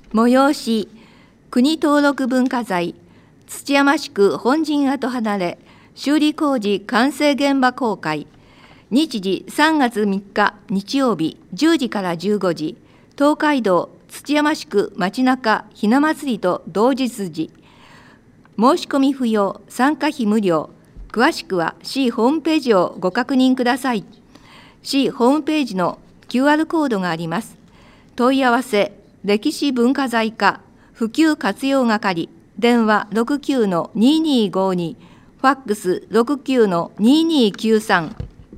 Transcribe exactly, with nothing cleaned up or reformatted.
催し国登録文化財土山市区本陣跡離れ修理工事完成現場公開。日時さんがつみっか日曜日じゅうじからじゅうごじ、東海道土山市区街中ひな祭りと同日時。申し込み不要、参加費無料。詳しくは市ホームページをご確認ください。市ホームページの キューアール コードがあります。問い合わせ、歴史文化財課普及活用係、電話 ろくきゅうのにーにーごに、ファックス ろくきゅうのにーにーきゅうさん。